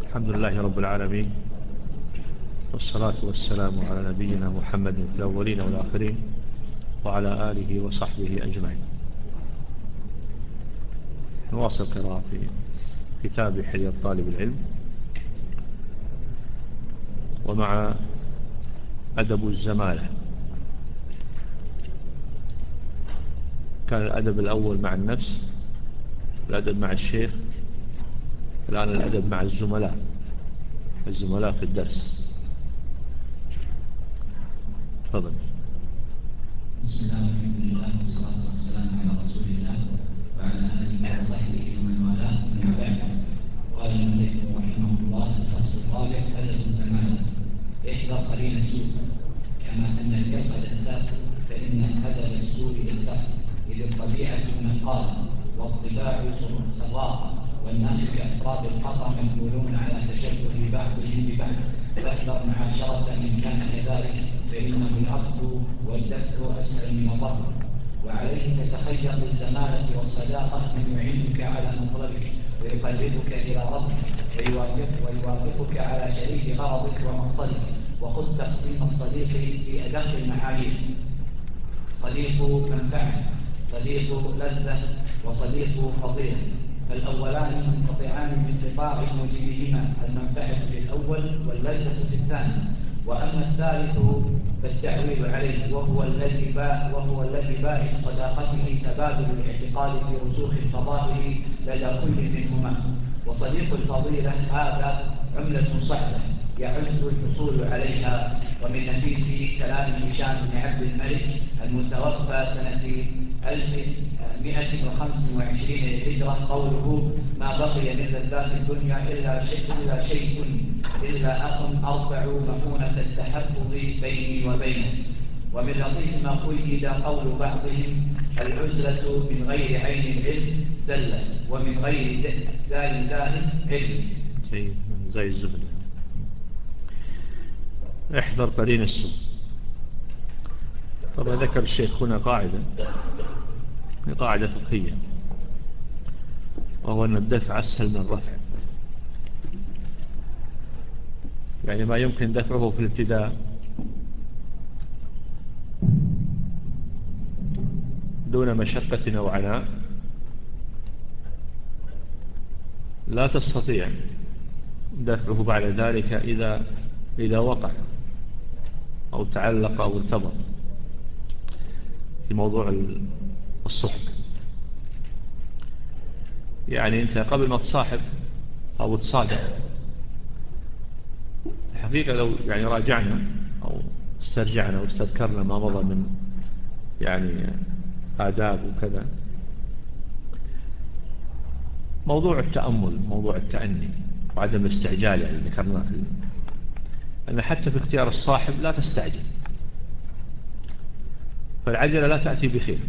الحمد لله رب العالمين، والصلاة والسلام على نبينا محمد في الأولين والآخرين وعلى آله وصحبه أجمعين. نواصل قراءة في كتاب حلية طالب العلم، ومع أدب الزمالة. كان الأدب الأول مع النفس، الأدب مع الشيخ، الآن الأدب مع الزملاء في الدرس. تفضل. بسم الله والحمد لله والصلاة والسلام على رسول الله وعلى آله وصحبه ومن والاه، أما بعد. قال المؤلف رحمه الله: الفصل الرابع: أدب الزمان. احذر قرين السوء، كما أن الكلب دساس فإن أدب السوء دساس، إذ الطبيعة نقاء والطباع سراقة، والناس كأسراب القطر مقبولون على تشبه بعضهم ببعض، فاحذر معاشرة إن كان كذلك، فإنه العقد والدفع أسهل من الرفض. وعليك تتخير بالزمالة والصداقة من يعينك على مطلبك ويقربك إلى ربك ويوافقك على شريك غرضك ومقصدك. وخذ تقسيم الصديق في أدق المعايير: صديق منفعة، صديق لذة، وصديق فضيلة. فالأولان منقطعان بانقطاع موجبهما، المنفعة في الأول واللذة في الثاني. وأما الثالث فالتعويل عليه، وهو الذي باعث صداقته تبادل الاعتقاد في رسوخ الفضائل لدى كل منهما. وصديق الفضيلة هذا عملة صعبة يعز الحصول عليها. ومن نفيس كلام هشام بن عبد الملك المتوفى سنة 1125 للهجرة قوله: ما بقي من لذات الدنيا إلا أخ أرفع مؤونة التحفظ بيني وبينه. ومن لطيف ما قيد قول بعضهم: العزلة من غير عين العلم زلة، ومن غير زال علم. زي الزبد. احذر قرين السوء. طبعا ذكر الشيخ هنا قاعدة فقهية، وهو أن الدفع أسهل من الرفع. يعني ما يمكن دفعه في الابتداء دون مشقة أو عناء، لا تستطيع دفعه بعد ذلك إذا وقع أو تعلق أو ارتبط في موضوع الصحب. يعني أنت قبل ما تصاحب أو تصادق، الحقيقة لو يعني راجعنا أو استرجعنا واستذكرنا ما مضى من يعني آداب وكذا، موضوع التأمل، موضوع التأني، وعدم الاستعجال يعني ذكرناه أن حتى في اختيار الصاحب لا تستعجل، فالعجلة لا تأتي بخير،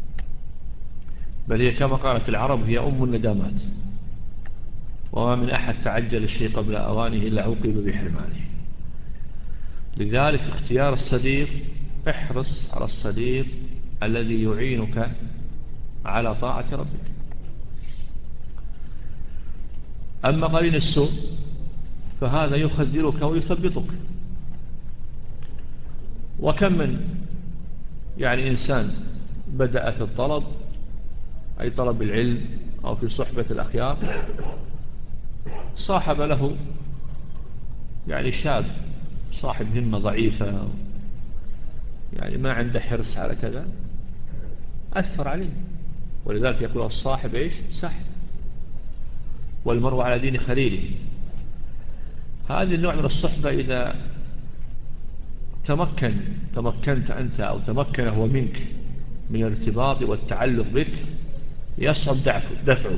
بل هي كما قالت العرب: هي أم الندامات. وما من أحد تعجل الشيء قبل أوانه إلا عوقب بحرمانه. لذلك اختيار الصديق، احرص على الصديق الذي يعينك على طاعة ربك. أما قرين السوء فهذا يخذلك ويثبطك. وكم من يعني إنسان بدأ في الطلب، أي طلب العلم، أو في صحبة الأخيار، صاحب له يعني شاب صاحب همة ضعيفة، يعني ما عنده حرص على كذا، أثر عليه. ولذلك يقول الصاحب إيش؟ ساحب، والمرء على دين خليله. هذه النوع من الصحبة إذا تمكنت أنت أو تمكن هو منك من الارتباط والتعلق بك، يصعب دفعه.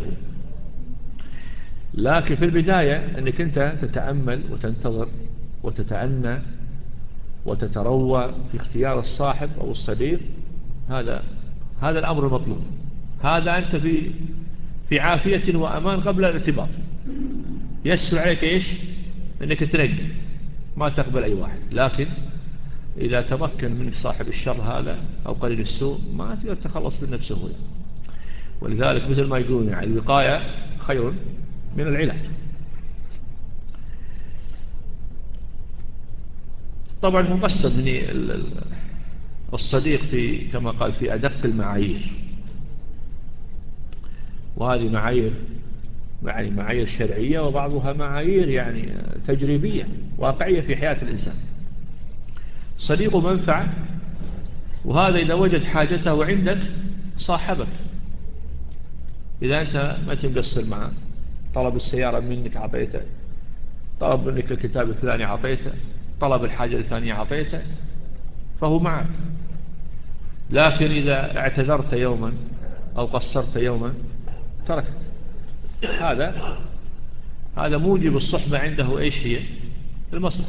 لكن في البداية أنك أنت تتأمل وتنتظر وتتعنى وتتروى في اختيار الصاحب أو الصديق، هذا الأمر المطلوب. هذا أنت في عافية وأمان قبل الارتباط. يسهل عليك إيش؟ أنك تنقي، ما تقبل أي واحد. لكن إذا تمكن منك صاحب الشر هذا أو قليل السوء، ما تقدر تخلص منه بسهولة. ولذلك مثل ما يقولون يعني الوقاية خير من العلاج. طبعا مقسم من الصديق في كما قال في أدق المعايير، وهذه معايير يعني معايير شرعية، وبعضها معايير يعني تجريبية واقعية في حياة الإنسان. صديق منفعة، وهذا إذا وجد حاجته عندك صاحبك، إذا أنت ما تقصر معه، طلب السيارة منك عطيته، طلب منك الكتاب الفلاني عطيته، طلب الحاجة الفلانية عطيته، فهو معك. لكن إذا اعتذرت يوما أو قصرت يوما ترك. هذا موجب الصحبة عنده إيش هي؟ المصلحة.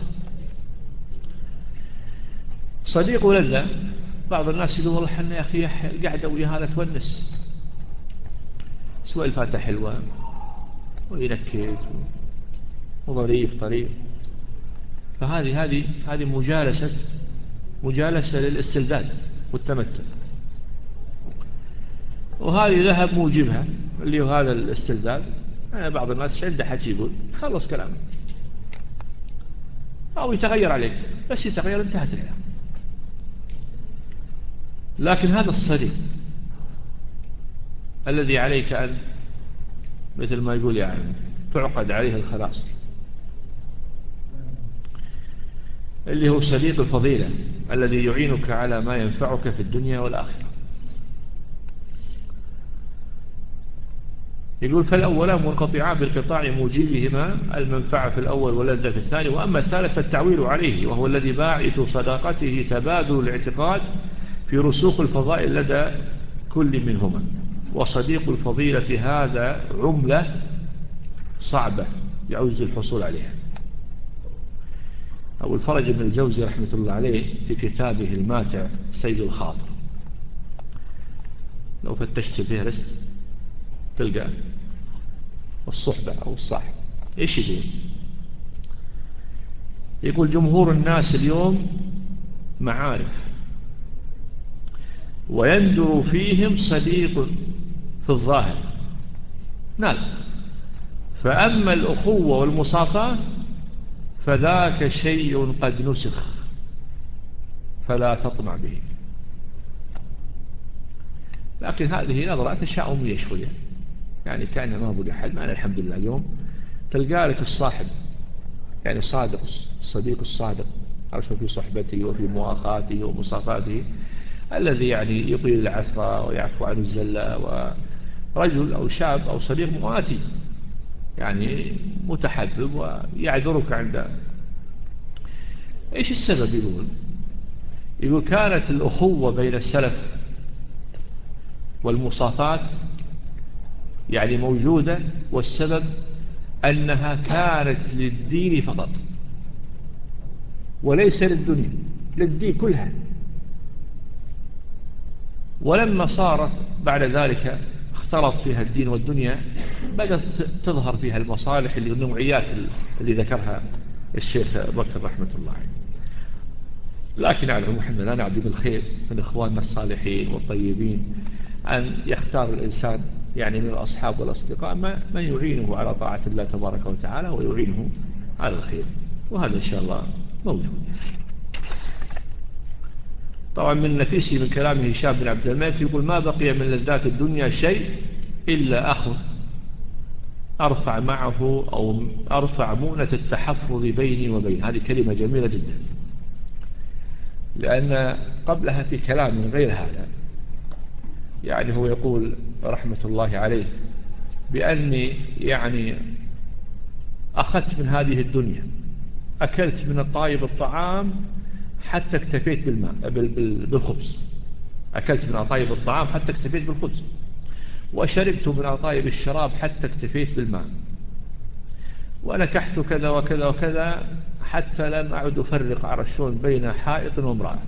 صديق لذة، بعض الناس يقول والله حنا يا أخي قاعدة ويا هذا تونس، سواء الفاتحة حلوة وينكت وظريف طريف، فهذه مجالسة للاستلذاذ والتمتع، وهذه ذهب موجبها اللي هو هذا الاستلذاذ. يعني بعض الناس عنده حكي يقول خلص كلامه أو يتغير عليك، بس يتغير انتهت العلاقة. لكن هذا الصديق الذي عليك أن مثل ما يقول يعني تعقد عليه الخلاص، اللي هو صديق الفضيلة الذي يعينك على ما ينفعك في الدنيا والآخرة. يقول فالأولان منقطعان بالقطاع موجبهما المنفعة في الأول واللذة في الثاني، وأما الثالث فالتعويل عليه، وهو الذي باعث صداقته تبادل الاعتقاد في رسوخ الفضائل لدى كل منهما. وصديق الفضيلة هذا عملة صعبة يعوز الحصول عليها. أبو الفرج بن الجوزي رحمة الله عليه في كتابه الماتع سيد الخاطر، لو فتشت فيه رست تلقى الصحبة أو الصاحب إيش يقول جمهور الناس اليوم معارف، ويندر فيهم صديق في الظاهر نعم، فأما الأخوة والمصافاة فذاك شيء قد نسخ فلا تطمع به. لكن هذه نظرة تشاؤمية شوية، يعني كأنه ما بقى أحد. معنا الحمد لله اليوم تلقى لك الصاحب يعني صادق، الصديق الصادق عرف في صحبته وفي مؤاخاته ومصافاته، الذي يعني يطيل العثرة ويعفو عن الزلة، ورجل أو شاب أو صديق مواتي يعني متحبب ويعذرك عنده. إيش السبب؟ يقول كانت الأخوة بين السلف والمصافات يعني موجودة، والسبب أنها كانت للدين فقط وليس للدنيا، للدين كلها. ولما صارت بعد ذلك اختلط فيها الدين والدنيا، بدأت تظهر فيها المصالح اللي النوعيات اللي ذكرها الشيخ بكر رحمة الله عليه. لكن نعلم احنا لا نعدي بالخير من إخواننا الصالحين والطيبين أن يختار الإنسان يعني من الأصحاب والأصدقاء من يعينه على طاعة الله تبارك وتعالى ويعينه على الخير، وهذا إن شاء الله موجود. طبعا من نفيسي من كلامه هشام بن عبد الملك يقول ما بقي من لذات الدنيا شيء إلا أخ أرفع معه أو أرفع مؤنة التحفظ بيني وبين. هذه كلمة جميلة جدا، لأن قبلها في كلام من غير هذا يعني هو يقول رحمة الله عليه بأني يعني أخذت من هذه الدنيا، أكلت من الطايب الطعام حتى اكتفيت بالخبز، أكلت من أطايب الطعام حتى اكتفيت بالخبز، وشربت من أطايب الشراب حتى اكتفيت بالماء، ونكحت كذا وكذا وكذا حتى لم أعد أفرق عرشون بين حائط وامرأة،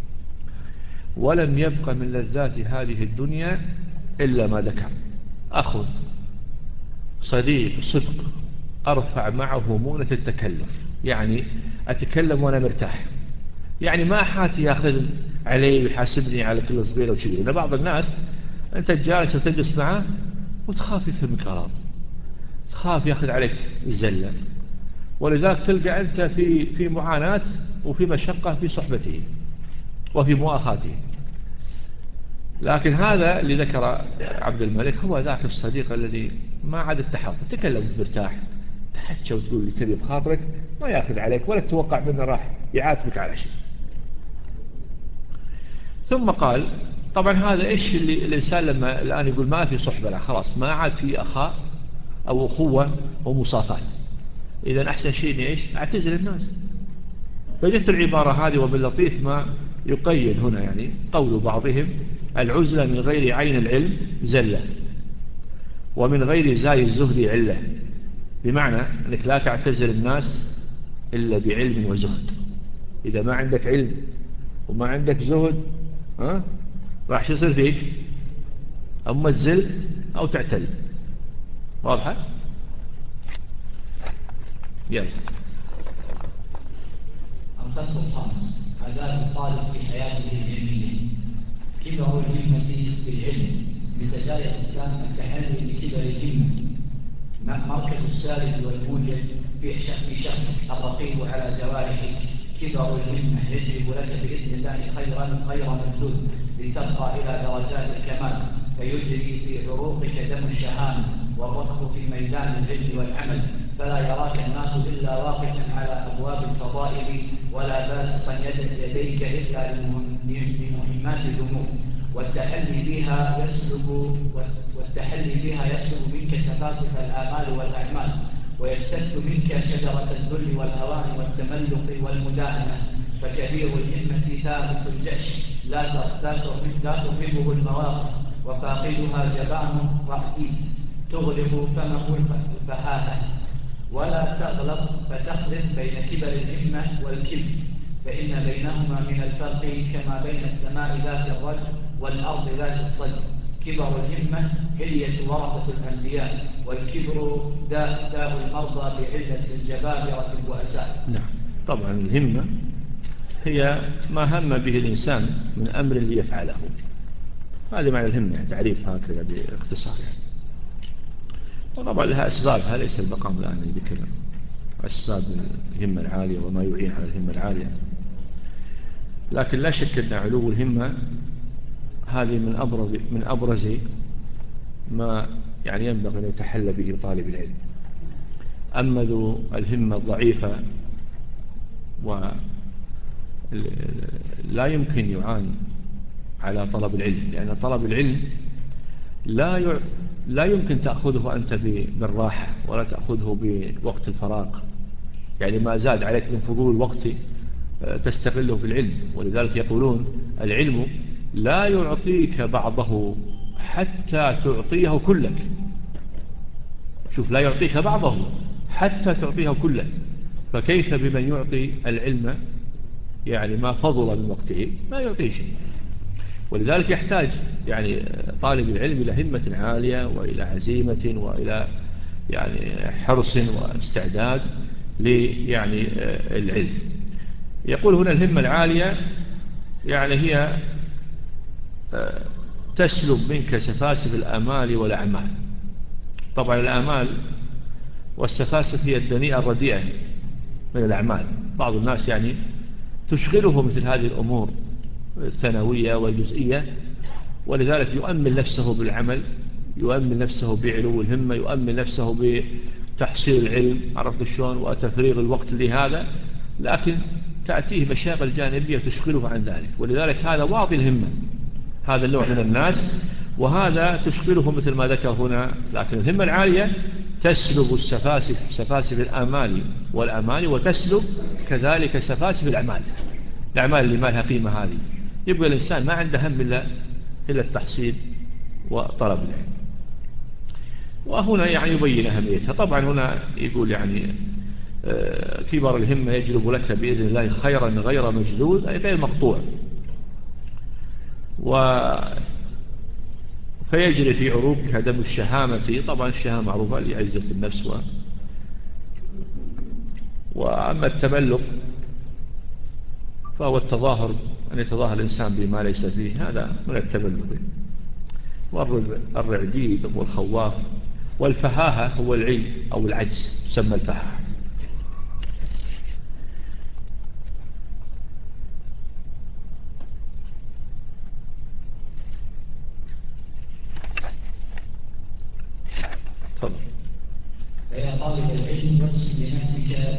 ولم يبق من لذات هذه الدنيا إلا ما ذكر: أخذ صديق صدق أرفع معه مؤنة التكلف، يعني أتكلم وأنا مرتاح، يعني ما حاتي يأخذ علي ويحاسبني على كل صغيرة وشبيرة. إن بعض الناس أنت جالس وتجلس معه وتخاف يفهمك غلط، تخاف يأخذ عليك الزلة، ولذلك تلقى أنت في معاناة وفي مشقة في صحبته وفي مؤاخاته. لكن هذا اللي ذكر عبد الملك هو ذاك الصديق الذي ما عاد التحفظ، تكلم مرتاح، تحكي وتقول اللي تبي بخاطرك، ما يأخذ عليك ولا تتوقع منه راح يعاتبك على شيء. ثم قال طبعا هذا إيش اللي الإنسان لما الآن يقول ما في صحبة، لا خلاص ما عاد في أخاء أو أخوة ومصافات، إذا أحسن شيء إيش؟ أعتزل الناس. فجدت العبارة هذه وباللطيف ما يقيد هنا، يعني قول بعضهم العزلة من غير عين العلم زلة، ومن غير زاي الزهد علة، بمعنى أنك لا تعتزل الناس إلا بعلم وزهد. إذا ما عندك علم وما عندك زهد راح يصير فيك أما تزل أو تعتل. واضحة؟ يلا. الفصل الخامس: آداب الطالب في حياته العلمية. كبر الهمة في العلم. بسجايا الإسلام التحلي بكبر الهمة مركز السالب والموجب في شخص الرقيب على جوارحه. كبر الهمة يجلب لك بإذن الله خيرا غير مجدود لترقى إلى درجات الكمال، فيجري في عروقك دم الشهامة والركض في ميدان العلم والعمل، فلا يراك الناس إلا واقفا على أبواب الفضائل ولا باسطا يديك إلا لمهمات الأمور، والتحلي بها يسلب منك سفاسف الآمال والأعمال، ويجتث منك شجرة الذل والهوان والتملق والمداهنة. فكبير الهمة ثابت الجأش لا ترهبه المواقف، وفاقدها جبان رأسي تغلق فمه الفهاهة. ولا تغلط فتخلط بين كبر الهمة والكبر، فإن بينهما من الفرق كما بين السماء ذات الرجل والأرض ذات الصدر. كبر الهمة حلية ورثة الأنبياء، والكبر داء المرضى بعلة الجبابرة البؤساء. نعم. طبعا الهمة هي ما هم به الإنسان من أمر ليفعله، هذا معنى الهمة، يعني تعريف هكذا باختصار يعني. وطبعا لها أسبابها، ليس المقام الآن لذكر أسباب الهمة العالية وما يعين على الهمة العالية، لكن لا شك أن علو الهمة هذه من أبرز ما يعني ينبغي أن يتحلى به طالب العلم. أما ذو الهمة الضعيفة ولا يمكن يعان على طلب العلم، لأن طلب العلم لا يمكن تأخذه أنت بالراحة ولا تأخذه بوقت الفراغ، يعني ما زاد عليك من فضول الوقت تستغله في العلم. ولذلك يقولون العلم لا يعطيك بعضه حتى تعطيه كلك. شوف، لا يعطيك بعضه حتى تعطيه كلك، فكيف بمن يعطي العلم يعني ما فضل من وقته ما يعطيه شيء. ولذلك يحتاج يعني طالب العلم إلى همة عالية وإلى عزيمة وإلى يعني حرص واستعداد يعني العلم. يقول هنا الهمة العالية يعني هي تسلب منك سفاسف الآمال والأعمال. طبعا الآمال والسفاسف هي الدنيئة الرديئة من الأعمال. بعض الناس يعني تشغله مثل هذه الأمور الثانوية والجزئية، ولذلك يؤمن نفسه بالعمل، يؤمن نفسه بعلو الهمة، يؤمن نفسه بتحصيل العلم، عرفت شلون، وتفريغ الوقت لهذا، لكن تأتيه مشاغل جانبية تشغله عن ذلك. ولذلك هذا واطي الهمة، هذا النوع من الناس، وهذا تشغله مثل ما ذكر هنا. لكن الهمة العالية تسلب سفاسف الآمال والأمال، وتسلب كذلك سفاسف الأعمال اللي ما لها قيمة. هذه يبقى الإنسان ما عنده هم إلا التحصيل وطلب العلم. وهنا يعني يبين أهميتها. طبعا هنا يقول يعني كبر الهمة يجلب لك بإذن الله خيرا غير مجدود، أي غير مقطوع، فيجري في عروقك دم الشهامة. طبعا الشهامة معروفة لعزة النفس وأما التملق فهو التظاهر، أن يتظاهر الإنسان بما ليس فيه، هذا من التملق. والرعديد هو الخواف، والفهاهة هو العلم أو العجز، تسمى الفهاهة.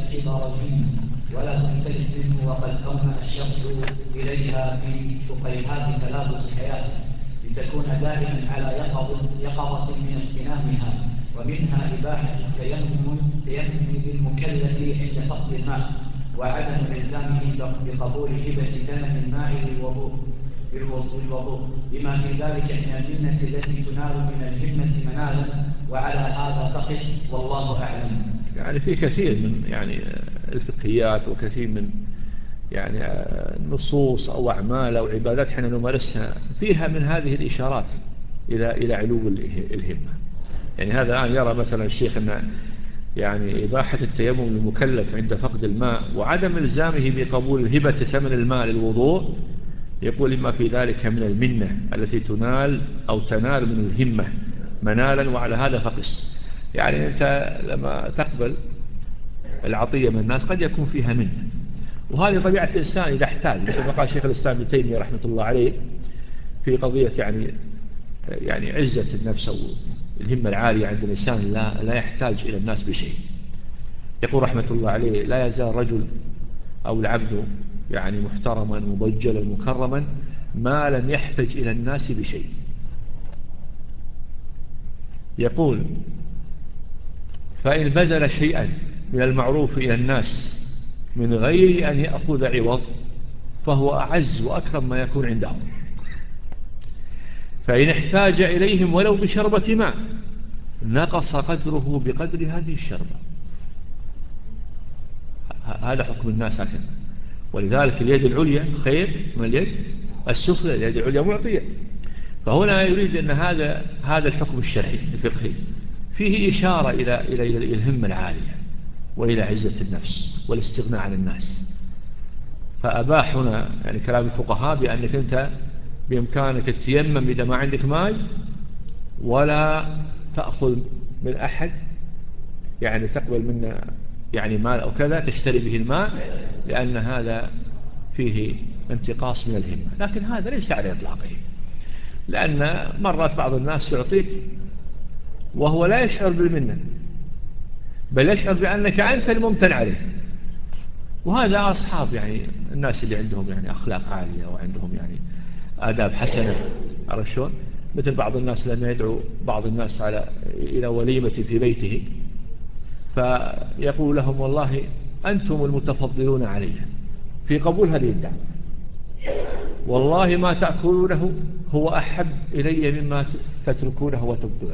كبر الهمة ولا تنفلت منه، وقد أومأ الشرع إليها في فقيهات تلابس حياته لتكون دائما على يقظة من اغتنامها، ومنها إباحة التيمم للمكلف عند فقد الماء، وعدم إلزامه بقبول هبة ثمن الماء بالوضوء لما في ذلك من المنة التي تنال من الهمة منالا، وعلى هذا فقس والله أعلم. يعني في كثير من يعني الفقهيات وكثير من يعني نصوص أو أعمال أو عبادات حين نمارسها فيها من هذه الإشارات إلى علو الهمة. يعني هذا الآن يرى مثلا الشيخ أن يعني إباحة التيمم للمكلف عند فقد الماء وعدم إلزامه بقبول هبة ثمن الماء للوضوء، يقول إما في ذلك من المنة التي تنال أو تنال من الهمة منالا، وعلى هذا فقس. يعني أنت لما تقبل العطية من الناس قد يكون فيها منة، وهذه طبيعة الإنسان إذا احتاج، مثل ما قال شيخ الإسلام ابن تيمية رحمة الله عليه في قضية يعني عزة النفس أو الهمة العالية عند الإنسان لا يحتاج إلى الناس بشيء. يقول رحمة الله عليه: لا يزال رجل أو العبد يعني محترما مبجلا مكرما ما لم يحتج إلى الناس بشيء. يقول: فإن بذل شيئا من المعروف إلى الناس من غير أن يأخذ عوض فهو أعز وأكرم ما يكون عندهم، فإن احتاج إليهم ولو بشربة ماء نقص قدره بقدر هذه الشربة. هذا حكم الناس هكذا. ولذلك اليد العليا خير من اليد السفلى، اليد العليا معطية. فهنا يريد أن هذا الحكم الشرعي الفقهي فيه إشارة إلى الهمة العالية وإلى عزة النفس والاستغناء عن الناس. فأباح هنا يعني كلام الفقهاء بأنك أنت بإمكانك التيمم إذا ما عندك ماء، ولا تأخذ من أحد يعني تقبل منه يعني مال أو كذا تشتري به الماء، لأن هذا فيه انتقاص من الهمة. لكن هذا ليس على إطلاقه، لأن مرات بعض الناس يعطيك وهو لا يشعر بالمنة، بل يشعر بأنك أنت الممتن عليه. وهذا أصحاب يعني الناس اللي عندهم يعني أخلاق عالية وعندهم يعني آداب حسنة، عرفت شلون؟ مثل بعض الناس لما يدعو بعض الناس إلى وليمة في بيته فيقول لهم: والله أنتم المتفضلون علي في قبول هذه الدعوة، والله ما تأكلونه هو أحب إلي مما تتركونه وتبذلونه.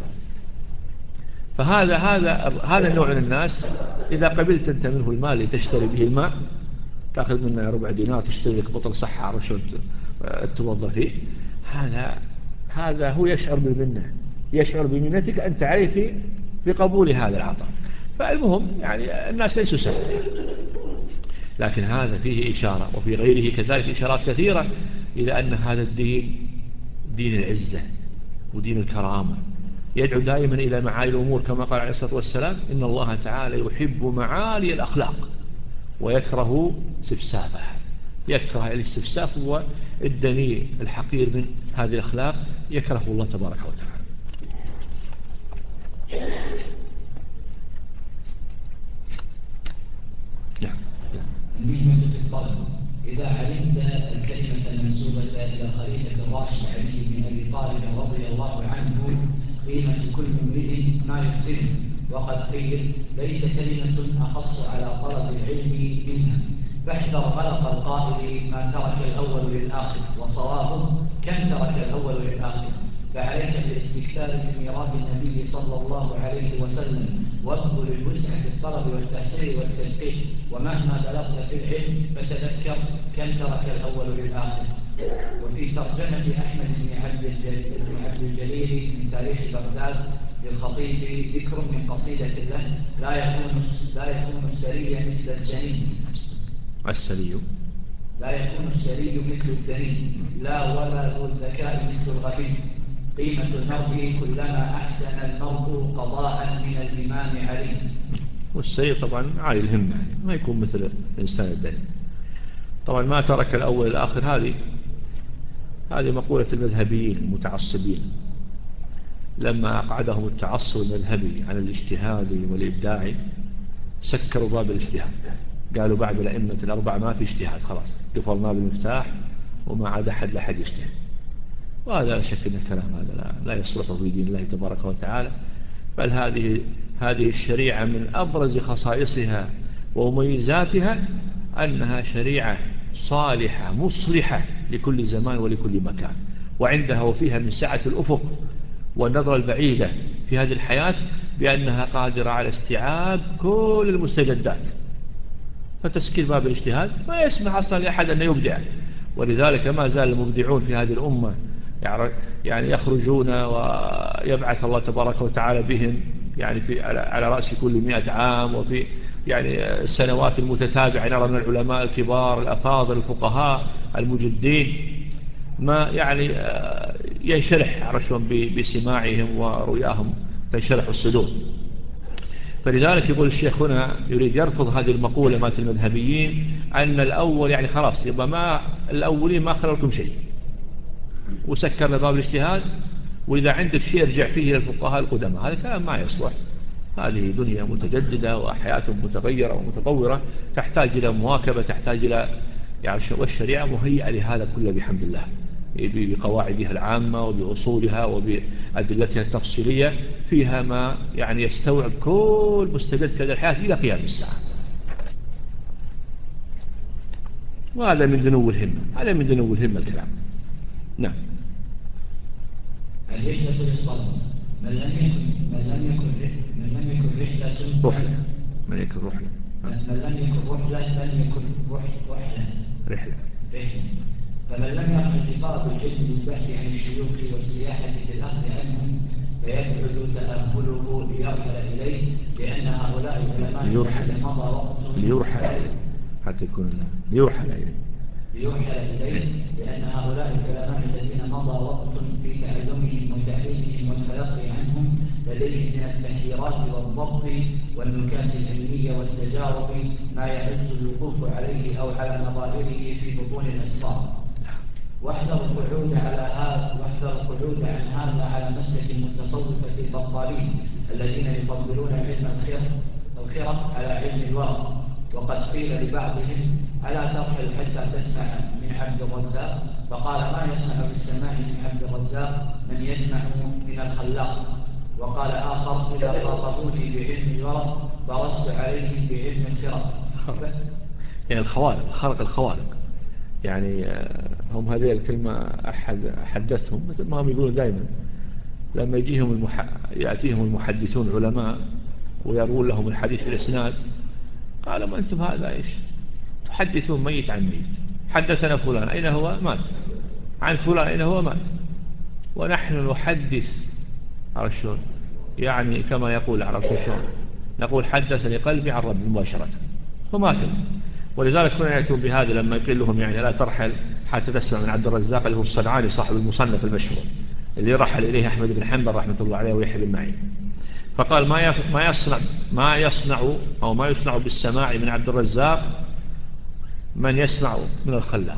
فهذا النوع من الناس إذا قبلت أنت منه المال لتشتري به الماء، تأخذ منه 4 دينار تشتري لك بطل صحة عشان توظف فيه، هذا هو يشعر بالمنة، يشعر بمنتك أنت عليه في قبول هذا العطاء. فالمهم يعني الناس ليسوا سهل، لكن هذا فيه إشارة، وفي غيره كذلك إشارات كثيرة إلى أن هذا الدين دين العزة ودين الكرامة، يدعو دائما إلى معالي الأمور كما قال عليه الصلاة والسلام: إن الله تعالى يحب معالي الأخلاق ويكره سفسافها. يكره الاستفساف هو الدنيء الحقير من هذه الأخلاق، يكره الله تبارك وتعالى. نعم. النجمة في الطلب: إذا علمت الكلمة المنسوبة إلى خليفة الراشد علي بن أبي طالب رضي الله عنه قيمة كل امرئ ما يحسنه، وقد قيل: ليس كلمة أخص على طلب العلم منها، فاحذر غلط القائل ما ترك الأول للآخر، وصوابه كم ترك الأول للآخر. فعليك بالاستكثار من ميراث النبي صلى الله عليه وسلم، وابذل الوسع في الطلب والتحصيل والتدقيق، ومهما بلغت في العلم فتذكر كم ترك الأول للآخر. وفي ترجمة أحمد بن عبد الجليل من تاريخ بغداد للخطيب ذكر من قصيدة له: لا يكون السري مثل الجنين، لا يكون السري مثل الدنين، لا ولا ذو الذكاء مثل الغبي، قيمة المرء كلما أحسن المرء قضاء من الإمام علي. والسري طبعا عالي الهمة، ما يكون مثل الإنسان الدنين. طبعا ما ترك الأول الآخر هذه مقولة المذهبيين المتعصبين لما أقعدهم التعصب المذهبي على الاجتهاد والإبداع، سكروا باب الاجتهاد، قالوا بعد الأئمة الأربعة ما في اجتهاد، خلاص قفلنا بالمفتاح وما عاد أحد لحد يجتهد. وهذا لا شك أن الكلام هذا لا يصلح في دين الله تبارك وتعالى، بل هذه الشريعة من أبرز خصائصها ومميزاتها أنها شريعة صالحة مصلحة لكل زمان ولكل مكان، وعندها وفيها من سعة الأفق والنظرة البعيدة في هذه الحياة، بأنها قادرة على استيعاب كل المستجدات. فتسكير باب الاجتهاد ما يسمح أصلا لأحد أن يبدع، ولذلك ما زال المبدعون في هذه الأمة يعني يخرجون ويبعث الله تبارك وتعالى بهم يعني على رأس كل 100 عام، وفي يعني السنوات المتتابعة نرى من العلماء الكبار الأفاضل الفقهاء المجدين ما يعني ينشرح عرشهم بسماعهم ورؤياهم تنشرح الصدور. فلذلك يقول الشيخ هنا يريد يرفض هذه المقولة مات المذهبيين أن الأول يعني خلاص يبقى ما الأولين ما خلوا لكم شيء وسكرنا باب الاجتهاد، وإذا عندك شيء ارجع فيه إلى الفقهاء القدماء. هذا كلام ما يصلح. هذه دنيا متجددة وحياة متغيرة ومتطورة تحتاج إلى مواكبة، تحتاج إلى يعني والشريعة مهيئة لهذا كله بحمد الله، بقواعدها العامة وبأصولها وبأدلتها التفصيلية، فيها ما يعني يستوعب كل مستجد في هذه الحياة إلى قيام الساعة. وهذا من دنو الهمة، هذا من دنو الهمة الكلام. نعم. الرحلة للطلب من لم يكن رحلة رحلة من يكن رحلة من لم يكن رحلة لم يكن رحلة. فمن لم يقل بطلب العلم للبحث عن الشيوخ والسياحة في الأخذ عنهم فيبعد تأهله ليرحل إليه، لأن هؤلاء العلماء الذين مضى وقتهم ليرحل حتى يكون ليرحل إليه لأن هؤلاء العلماء الذين مضى وقت في تعلمهم وتعليمهم والتلقي عنهم لديهم من التحذيرات والضبط والنكات العلمية والتجارب ما يعز الوقوف عليه أو على نظائره في بطون الأسفار. واحذر القعود عن هذا على مسلك المتصوفة البطالين الذين يفضلون علم الخرق على علم الورق. وقد قيل لبعضهم ألا ترحل حتى تسمع من عبد الرزاق؟ فقال ما يسمع بالسماع من عبد الرزاق من يسمع من الخلاق. وقال آخر إذا خاطبوني بعلم الورق برست عليهم بعلم الخرق. يعني الخوارق، خرق الخوارق يعني هم هذه الكلمة أحد حدثهم مثل ما هم يقولون دائما لما يأتيهم المحدثون علماء ويروون لهم الحديث في الإسناد، قال ما أنتم هذا إيش تحدثون ميت عن ميت، حدثنا فلان أين هو مات، عن فلان أين هو مات، ونحن نحدث عرشون يعني كما يقول عرشون نقول حدثني قلبي عن ربي مباشرة فماتوا. ولذلك كنا يأتون بهذا لما يقول لهم يعني لا ترحل حتى تسمع من عبد الرزاق اللي هو الصنعاني صاحب المصنف المشهور اللي رحل إليه أحمد بن حنبل رحمة الله عليه ويحيى بن معين. فقال ما يصنع بالسماع من عبد الرزاق من يسمع من الخلاق،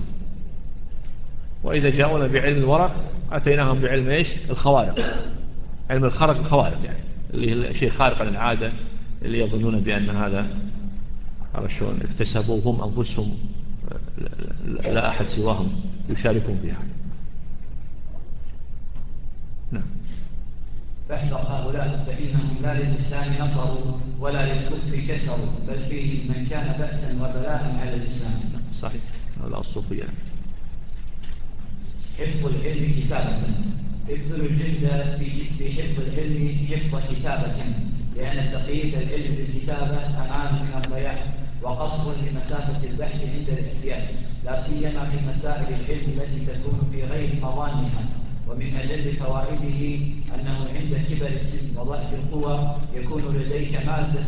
وإذا جاءونا بعلم الورق أتيناهم بعلم إيش الخوارق، علم الخرق الخوارق يعني اللي هي شيء خارق للعادة اللي يظنون بأن هذا شلون اكتسبوا هم أنفسهم لا أحد سواهم يشاركون بها. نعم. فاحذر هؤلاء فإنهم لا للإسلام نصروا ولا للكفر كسروا، بل فيه من كان بأسا وبلاء على الإسلام. صحيح. هؤلاء الصوفية. حفظ العلم كتابة. ابذلوا الجهد في حفظ العلم حفظ كتابة، لأن تقييد العلم بالكتابة أمان من الضياع وقصر لمسافة البحث عند الاحتياج، لا سيما في مسائل العلم التي تكون في غير مظانها. ومن أجل فوائده أنه عند كبر السن وضعف القوى يكون لديك مادة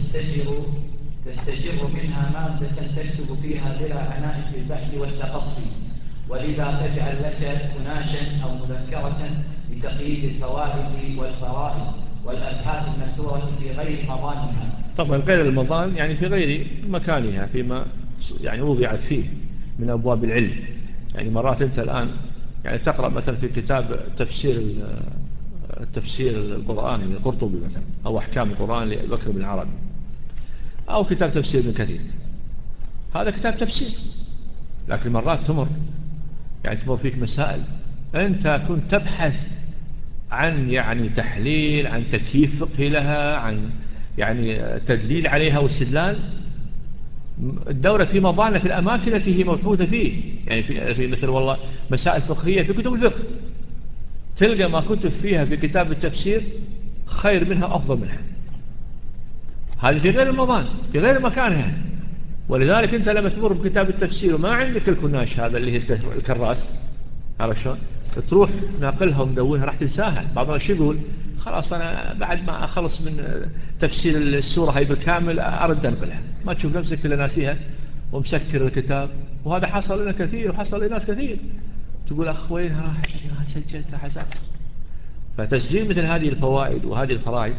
تستجر منها مادة تكتب فيها بلا عناء في البحث والتقصي، ولذا تجعل لك مناشا أو مذكرة لتقييد الفوائد والفرائض والأبحاث المذكورة في غير مظانها. طبعا غير المظان يعني في غير مكانها فيما يعني وضعت فيه من أبواب العلم. يعني مرات أنت الآن يعني تقرأ مثلا في كتاب تفسير القرآن للقرطبي مثلا أو أحكام القرآن لبكر بن عربي، أو كتاب تفسير ابن كثير، هذا كتاب تفسير، لكن مرات تمر يعني تمر فيك مسائل أنت كنت تبحث عن يعني تحليل، عن تكييف فقهي لها، عن يعني تدليل عليها واستدلال. الدورة في مضانة في الأماكن التي هي مبحوثة فيه، يعني في مثل والله مسائل فقهية في كتب الفقه تلقى ما كتب فيها في كتاب التفسير خير منها أفضل منها، هذه في غير المضان في غير مكانها. ولذلك أنت لما تمر بكتاب التفسير وما عندك الكناش هذا اللي هي الكراس، عرفت شلون؟ تروح ناقلها ومدونها راح تنساها. بعضنا شو يقول؟ خلاص أنا بعد ما أخلص من تفسير السورة هاي بالكامل أرد أنقلها، ما تشوف نفسك إلا ناسيها ومسكر الكتاب. وهذا حصل لنا كثير وحصل لناس كثير، تقول أخ وينها راحت سجلتها حسابها. فتسجيل مثل هذه الفوائد وهذه الفرائض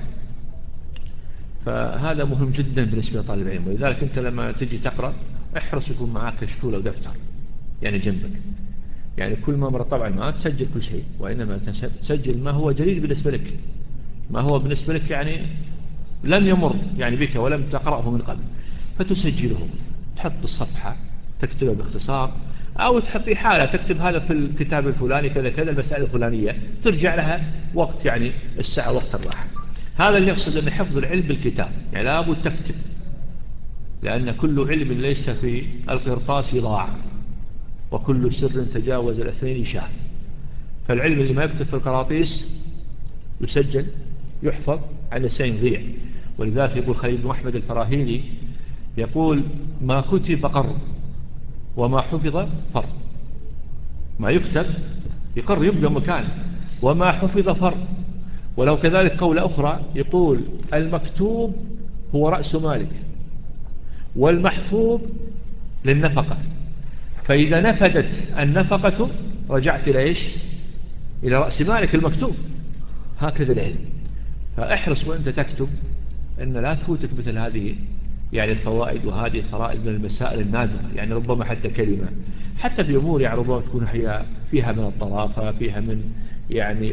فهذا مهم جدا بالنسبة لطالب العلم. ولذلك أنت لما تجي تقرأ احرص يكون معك كشكول أو دفتر يعني جنبك، يعني كل ما مر طبعا ما تسجل كل شيء، وإنما تسجل ما هو جديد بالنسبة لك، ما هو بالنسبة لك يعني لم يمر يعني بك ولم تقرأه من قبل، فتسجله، تحط الصفحة تكتبه باختصار، أو تحط حالة تكتب هذا في الكتاب الفلاني كذا كذا المسائل الفلانية، ترجع لها وقت يعني الساعة وقت الراحة. هذا اللي يقصد أن حفظ العلم بالكتاب، يعني لابد تكتب، لأن كل علم ليس في القرطاس ضاع، وكل سر تجاوز الاثنين شاع. فالعلم اللي ما يكتب في القراطيس يسجل يحفظ على السين يضيع. ولذلك يقول خليل بن أحمد الفراهيدي يقول ما كتب قر وما حفظ فر، ما يكتب يقر يبقى مكان، وما حفظ فر. ولو كذلك قول أخرى يقول المكتوب هو رأس مالك، والمحفوظ للنفقة، فإذا نفدت النفقة رجعت إلى إيش؟ إلى رأس مالك المكتوب. هكذا العلم. فاحرص وأنت تكتب أن لا تفوتك مثل هذه يعني الفوائد وهذه الفرائض من المسائل النادرة، يعني ربما حتى كلمة، حتى في أمور يعني ربما تكون فيها من الطرافة، فيها من يعني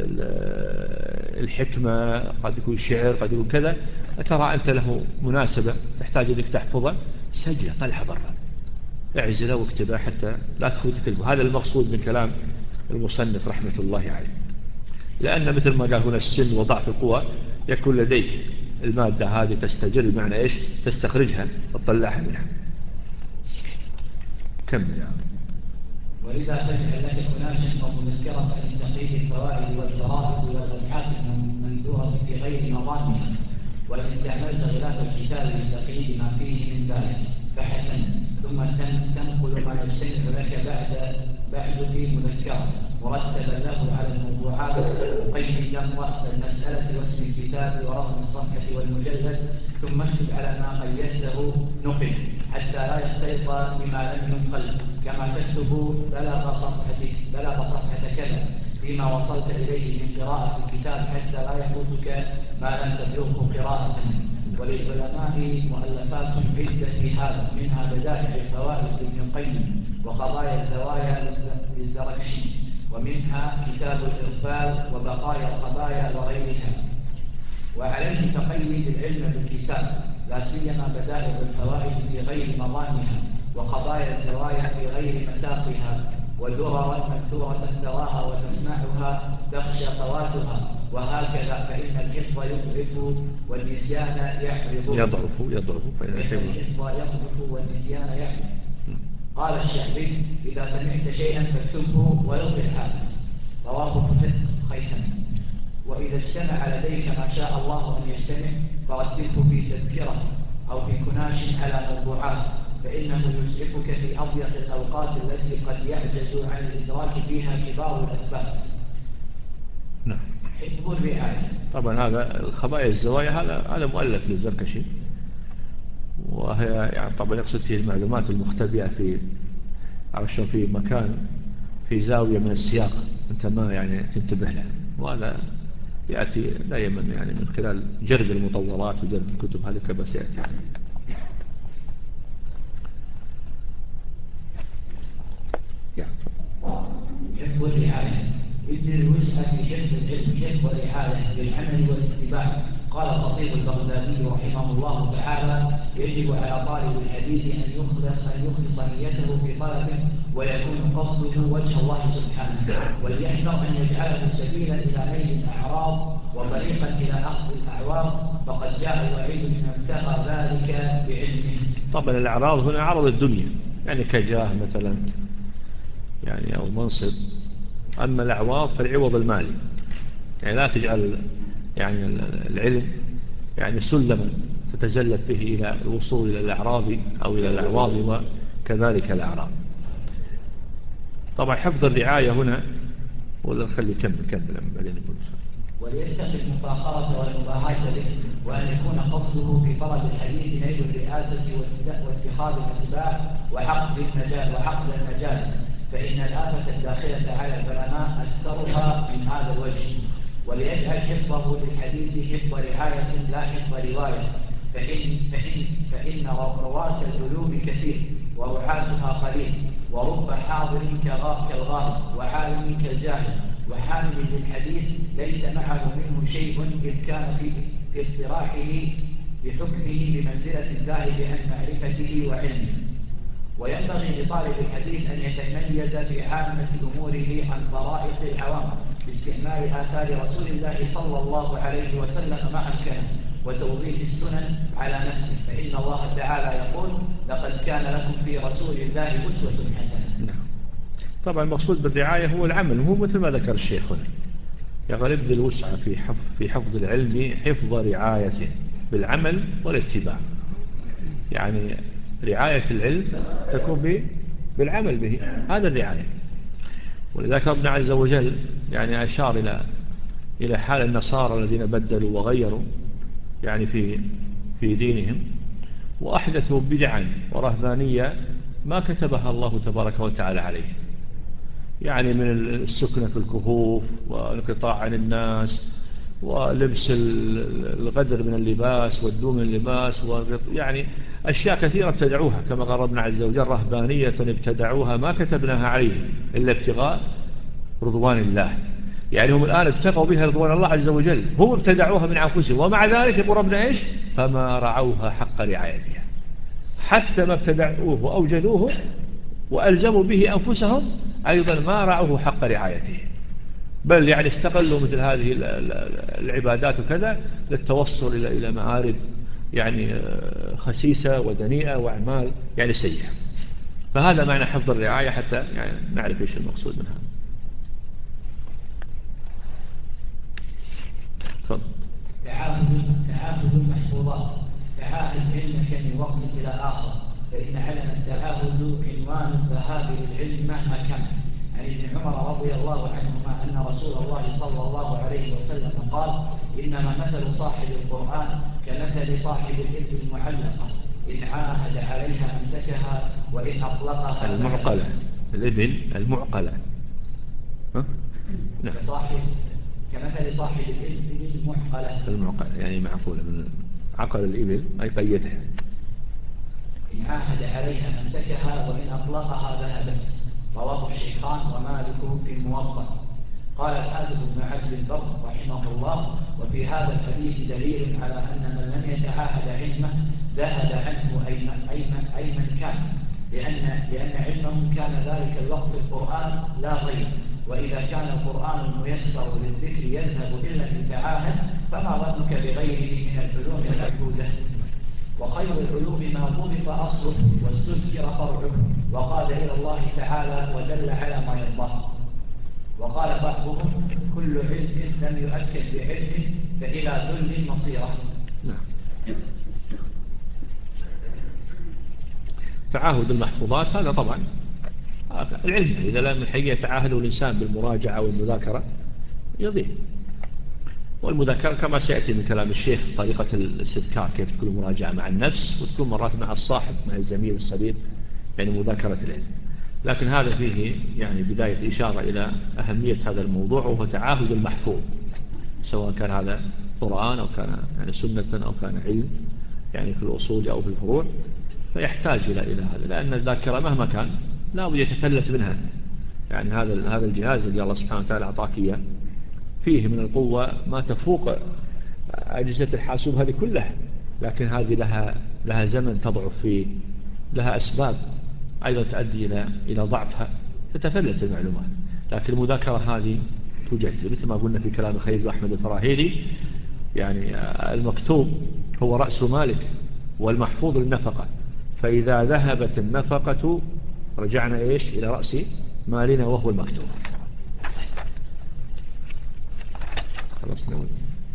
الحكمة، قد يكون شعر، قد يكون كذا، ترى أنت له مناسبة تحتاج أنك تحفظه، سجله طلعه برا، اعزله واكتبه حتى لا تفوتك. هذا المقصود من كلام المصنف رحمة الله عليه. لأن مثل ما قال هنا السن وضعف القوى، يكون لديك المادة هذه تستجر بمعنى إيش؟ تستخرجها وتطلعها منها. كمل يا ولذا تجعل لك كناشا أو مذكرة لتقييد الفوائد والفرائض والأبحاث المنثورة في غير نظامها، وإن استعملت غلاف الكتاب لتقييد ما فيه من ذلك فحسن، ثم تنقل ما يجتمع لك بعد في مذكرة مرتبا له على الموضوعات، مقيدا رأس المسألة واسم الكتاب ورقم الصفحة والمجلد، ثم اكتب على ما قيدته نقل حتى لا يختلط بما لم ينقل، كما تكتب بلغ صفحة كذا فيما وصلت إليه من قراءة الكتاب حتى لا يفوتك ما لم تبلغه قراءة. وللعلماء مؤلفات عدة في هذا، منها بدائع الفوائد لابن القيم، وقضايا الزوايا للزركشي، ومنها كتاب الإغفال وبقايا القضايا وغيرها. وعليه تقيد العلم بالكتاب، لا سيما بدائع الفوائد في غير مضامها، وقضايا الزوايا في غير مساقها، ودررا منثورة تراها وتسمعها تخشى فواتها، وهكذا فإن الحفظ يضعف والنسيان يضعف فإن الحفظ يضعف والنسيان يحرف. قال الشعبي إذا سمعت شيئا فاكتبه ويلقي الحافظ، رواه خيثم. وإذا اجتمع لديك ما شاء الله أن يجتمع فرتبه في تذكرة أو في كناش على موضوعات، فإنه يسعفك في أضيق الأوقات التي قد يعجز عن الإدراك فيها كبار الأثبات. نعم. حفظ الرعاية. طبعا هذا الخبايا الزوايا هذا مؤلف للزركشي، وهي يعني طبعا يقصد فيه المعلومات المختبئة في عشان في مكان في زاوية من السياق أنت ما يعني تنتبه له، وهذا يأتي دائما يعني من خلال جرد المطورات وجرد الكتب، هذه كما سيأتي. حفظ الرعاية ابن الوسع في حفظ العلم حفظ الرعاية للعمل والاتباع. قال الخطيب البغدادي رحمه الله تعالى يجب على طالب الحديث أن يخلص نيته في طلبه ويكون قصده وجه الله سبحانه، وليحذر أن يجعله سبيلا إلى نيل الأعراض وطريقا إلى أخذ الأعراض، فقد جاء الوعيد لمن ابتغى ذلك بعلمه. طبعا الأعراض هنا عرض الدنيا، يعني كجاه مثلا يعني أو منصب. أما الأعواض فالعوض المالي، يعني لا تجعل يعني العلم يعني سلما تتزلف به إلى الوصول إلى الأعراض أو إلى الأعواض وكذلك الأعراض. طبعا حفظ الرعاية هنا، ولا نخلي كمل بعدين نقول. وليتقي المفاخرة والمباهاة به، وأن يكون قصده في طلب الحديث نيل الرئاسة واتخاذ الاتباع وعقد المجالس، فإن الآفة الداخلة على العلماء أكثرها من هذا الوجه. وليجعل حفظه للحديث حفظ رعاية لا حفظ رواية، فإن رواة العلوم كثير ورعاتها قليل، ورب حاضر كالغائب وعالم كالجاهل، وحامل للحديث ليس معه منه شيء إذ كان في اقتراحه بحكمه بمنزلة الذاهب عن معرفته وعلمه. وينبغي لطالب الحديث أن يتميز في عامة أموره عن طرائق العوام باستعمال آثار رسول الله صلى الله عليه وسلم ما أمكنه، وتوضيح السنن على نفسه، فإن الله تعالى يقول: لقد كان لكم في رسول الله أسوة حسنة. طبعا المقصود بالرعاية هو العمل، هو مثل ما ذكر الشيخ هنا، يغلب ذي الوسعة في حفظ العلم حفظ رعايته بالعمل والاتباع. يعني رعاية العلم تكون بالعمل به، هذا الرعاية. ولذلك ربنا عز وجل يعني أشار إلى حال النصارى الذين بدلوا وغيروا يعني في دينهم، وأحدثوا بدعا ورهبانية ما كتبها الله تبارك وتعالى عليه، يعني من السكنة في الكهوف والانقطاع عن الناس ولبس الغدر من اللباس والدوم من اللباس، يعني أشياء كثيرة ابتدعوها، كما قال ربنا عز وجل: رهبانية ابتدعوها ما كتبناها عليهم إلا ابتغاء رضوان الله. يعني هم الآن ابتغوا بها رضوان الله عز وجل، هم ابتدعوها من أنفسهم، ومع ذلك يقول ربنا إيش؟ فما رعوها حق رعايتها. حتى ما ابتدعوه وأوجدوه وألزموا به أنفسهم أيضا ما رعوه حق رعايته، بل يعني استغلوا مثل هذه العبادات وكذا للتوصل إلى مآرب يعني خسيسة ودنيئة وأعمال يعني سيئة. فهذا معنى حفظ الرعاية، حتى يعني نعرف إيش المقصود منها. تعاهد المحفوظات. تعاهد علمك من وقت إلى آخر، فإن علم التعاهد عنوان الذهاب للعلم مهما كان. عن ابن عمر رضي الله عنهما أن رسول الله صلى الله عليه وسلم قال: إنما مثل صاحب القرآن كمثل صاحب الإبل المعلقة، إن عاهد عليها أمسكها وإن أطلقها المعقلة. الإبل المعقلة كمثل صاحب الإبل المعقلة يعني معقولة من عقل الإبل أي قيدها. إن عاهد عليها أمسكها وإن أطلقها ذهبت. رواه الشيخان ومالك في الموطأ. قال الحافظ ابن عبد البر رحمه الله: وفي هذا الحديث دليل على أن من لم يتعاهد علمه ذهب عنه أي من كان، لأن علمه كان ذلك الوقت القرآن لا غير. وإذا كان القرآن الميسر للذكر يذهب إلا المتعاهد، فما ظنك بغيره من العلوم المعبودة؟ وخير العلوم ما ضبط أصله واستذكر فرعه وقال إلى الله تعالى ودل على ما يرضاه. وقال بعضهم: كل عز لم يؤكد بعلم فإلى ذل مصيره. تعاهد المحفوظات هذا طبعا العلم، إذا لم يتعاهده الإنسان بالمراجعة والمذاكرة يضيع. والمذاكرة كما سيأتي من كلام الشيخ طريقة الاستذكار، كيف تكون مراجعة مع النفس وتكون مرات مع الصاحب مع الزميل الصديق، يعني مذاكرة العلم. لكن هذا فيه يعني بداية إشارة إلى أهمية هذا الموضوع، وهو تعاهد المحفوظ، سواء كان هذا قرآن أو كان يعني سنة أو كان علم يعني في الأصول أو في الفروع، فيحتاج إلى هذا، لأن الذاكرة مهما كان لا بد يتفلت منها. يعني هذا الجهاز اللي الله سبحانه وتعالى أعطاك إياه فيه من القوة ما تفوق أجهزة الحاسوب هذه كلها، لكن هذه لها زمن تضعف فيه، لها أسباب أيضا تؤدي إلى ضعفها، تتفلت المعلومات. لكن المذاكرة هذه تجدد، مثل ما قلنا في كلام خليل أحمد الفراهيدي، يعني المكتوب هو رأس مالك والمحفوظ للنفقة، فإذا ذهبت النفقة رجعنا إلى رأس مالنا وهو المكتوب. خلاص نقول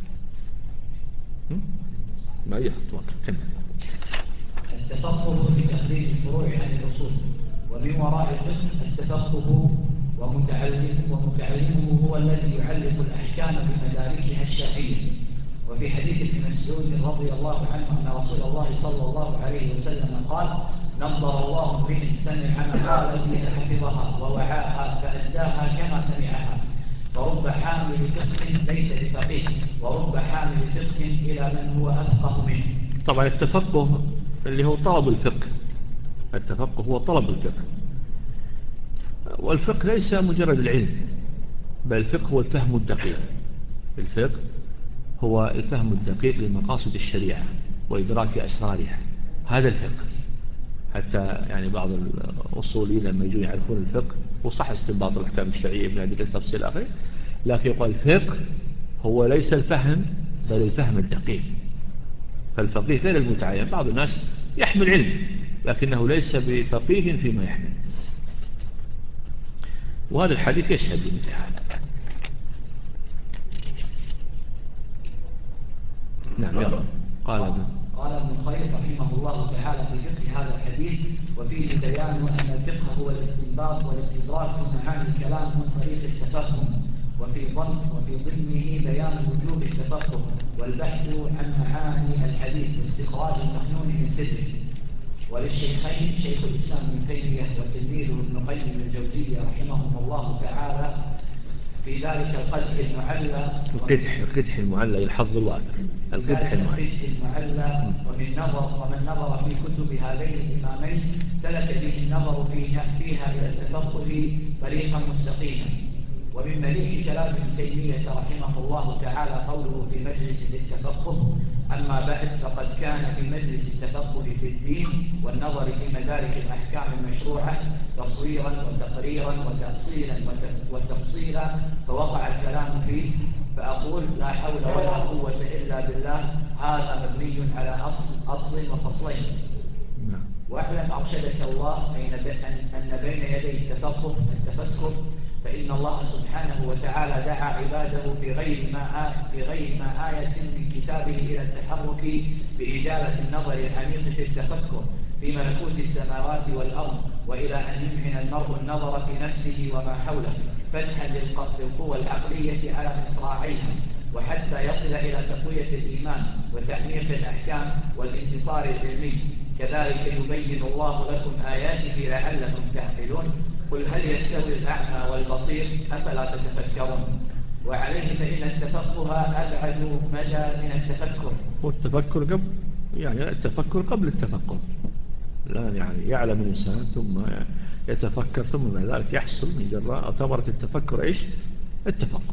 ما يخطوك كمل. التفقه في تخريج الفروع عن الأصول، ومن وراء الفقه التفقه ومتعلمه هو الذي يعلق الأحكام بمداركها الشرعية. وفي حديث ابن مسعود رضي الله عنه أن رسول الله صلى الله عليه وسلم قال: نظر الله امرئ سمع مقالتي فحفظها ووعاها فأداها كما سمعها، فرب حامل فقه ليس بفقيه، ورب حامل فقه إلى من هو أفقه منه. طبعا التفقه اللي هو طلب الفقه، التفقه هو طلب الفقه، والفقه ليس مجرد العلم، بل الفقه هو الفهم الدقيق. الفقه هو الفهم الدقيق لمقاصد الشريعة وإدراك أسرارها، هذا الفقه. حتى يعني بعض الأصوليين لما يجوا يعرفون الفقه، وصح استنباط الأحكام الشرعية من أدلة التفصيل الأخير، لكن يقول الفقه هو ليس الفهم بل الفهم الدقيق. فالفقيه غير المتعين، بعض الناس يحمل علم لكنه ليس بفقيه فيما يحمل، وهذا الحديث يشهد بمثل هذا. نعم يلا. قال ابن الخير رحمه الله تعالى في فقه هذا الحديث: وفيه بيان أن الفقه هو الاستنباط والاستدراك من معاني الكلام من طريق التفهم، وفي ضمنه بيان وجوب التفقه والبحث عن معاني الحديث واستخراج المكنون من سره. وللشيخين شيخ الإسلام ابن تيمية وتلميذه ابن قيم الجوزية رحمهم الله تعالى في ذلك القدح المعلى، القدح المعلى الحظ الوافر، القدح المعلى ومن نظر في كتب هذين الإمامين سلك به النظر فيها إلى التفقه طريقا مستقيما. ومن مليح كلام ابن تيمية رحمه الله تعالى قوله في مجلس التفقه: أما بعد فقد كان في مجلس التفقه في الدين والنظر في مدارك الأحكام المشروعة تصويرا وتقريرا وتأصيلا وتفصيلا، فوقع الكلام فيه، فأقول لا حول ولا قوة إلا بالله، هذا مبني على أصل وفصلين. واعلم أرشدك الله أن بين يدي التفقه التفكر، فإن الله سبحانه وتعالى دعا عباده في غير ما آية من كتابه إلى التحرك بإجابة النظر العميق في التفكر في ملكوت السماوات والأرض، وإلى أن يمعن المرء النظر في نفسه وما حوله فتحا للقوى العقلية على مصراعيها، وحتى يصل إلى تقوية الإيمان وتعميق الأحكام والانتصار العلمي. كذلك يبين الله لكم آياته لعلكم تعقلون. قل هل يستوي الأعمى والبصير أفلا تتفكرون. وعليه فإن التفقه أبعد مدى من التفكر. والتفكر التفكر قبل التفكر، لا يعني يعلم الإنسان ثم يتفكر ثم بعد ذلك يحصل من جراء ثمرة التفكر التفكر.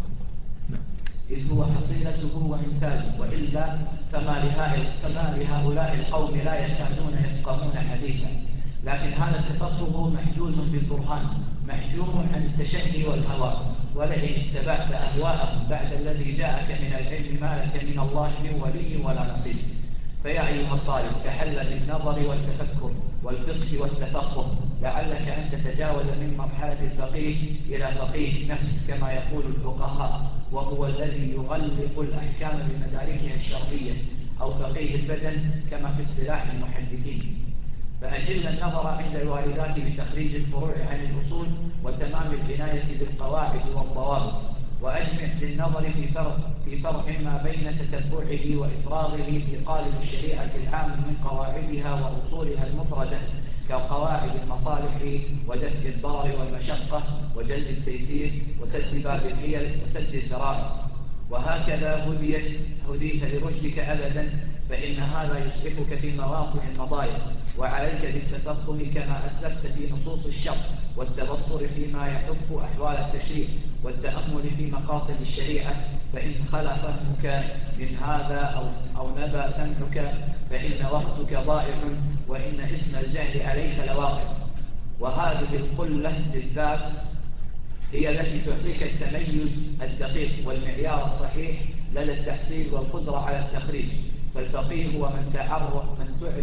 إذ هو حصيلته وإنتاجه، وإلا فما لهؤلاء القوم لا يكادون يفقهون حديثا. لكن هذا التفقه محجوز بالبرهان، محجوم عن التشهي والهوى. ولئن اتبعت أهواءهم بعد الذي جاءك من العلم ما لك من الله من ولي ولا نصير. فيا أيها الطالب تحلى بالنظر والتفكر والفقه والتفقه، لعلك أن تتجاوز من مرحلة الفقيه إلى فقيه نفس كما يقول الفقهاء، وهو الذي يغلق الأحكام بمداركها الشرعية، أو فقيه البدن كما في اصطلاح المحدثين. فأجل النظر عند الوالدات بتخريج الفروع عن الأصول وتمام العناية بالقواعد والضوابط، وأجمع للنظر في فرق ما بين تتبعه وإفراغه في قالب الشريعة العام من قواعدها وأصولها المفردة، كقواعد المصالح ودفع الضرر والمشقة وجلب التيسير وسد باب الحيل وسد الذرائع. وهكذا هديت لرشدك أبدا، فإن هذا يسلكك في مواطن المضايق. وعليك بالتفقه كما أسلفت في نصوص الشرع، والتبصر فيما يحف أحوال التشريع، والتأمل في مقاصد الشريعة. فإن خلا فهمك من هذا أو نبى سمعك فإن وقتك ضائع وإن اسم الجهل عليك لواقع. وهذه القلة بالذات هي التي تعطيك التميز الدقيق والمعيار الصحيح لدى التحصيل والقدرة على التخريج. فالفقيه هو من تعرض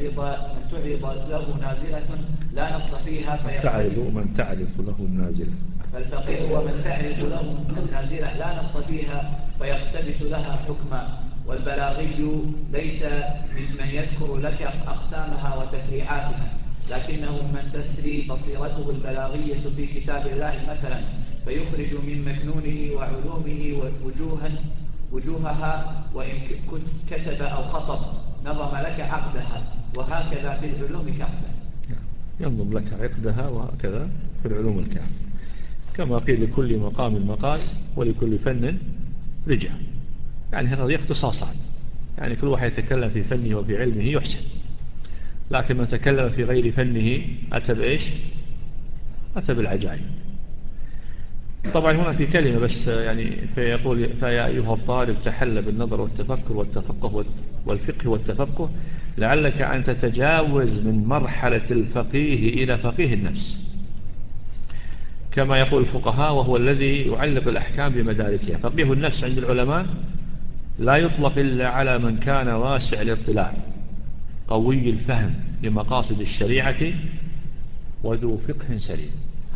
له نازلة لا نص فيها من تعرض له النازلة. فالفقيه هو من تعرض له النازلة لا نص فيها فيقتبس لها حكما. والبلاغي ليس ممن يذكر لك أقسامها وتفريعاتها، لكنه من تسري بصيرته البلاغية في كتاب الله مثلا فيخرج من مكنونه وعلومه وجوهها، وإن كتب أو خطب نظم لك عقدها، وهكذا في العلوم كافة. ينظم لك عقدها وهكذا في العلوم الكافة. كما قيل لكل مقام مقال ولكل فن رجال. يعني هذه اختصاصات، يعني كل واحد يتكلم في فنه وفي علمه يحسن، لكن من تكلم في غير فنه أتى بإيش؟ أتى بالعجائب. طبعا هنا في كلمة بس يعني فيقول: فيا أيها الطالب تحل بالنظر والتفكر والتفقه والفقه والتفقه لعلك أن تتجاوز من مرحلة الفقيه إلى فقيه النفس، كما يقول الفقهاء، وهو الذي يعلق الأحكام بمداركها. فقيه النفس عند العلماء لا يطلق إلا على من كان واسع الاطلاع قوي الفهم لمقاصد الشريعة وذو فقه سليم.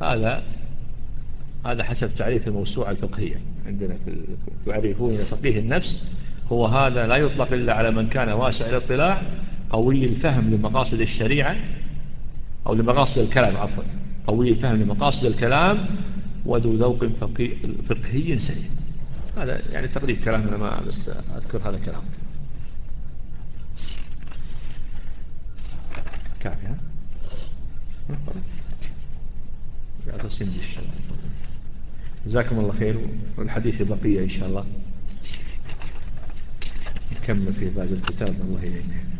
هذا حسب تعريف الموسوعة الفقهية عندنا يعرفون فقيه النفس هو هذا لا يطلق إلا على من كان واسع الاطلاع قوي الفهم لمقاصد الشريعة أو لمقاصد الكلام، عفوا، قوي الفهم لمقاصد الكلام وذو ذوق فقهي سليم. هذا يعني تقريب كلام، أنا ما بس أذكر هذا الكلام كافي. جزاكم الله خير، والحديث بقية إن شاء الله نكمل في بعض الكتاب. الله يعينك.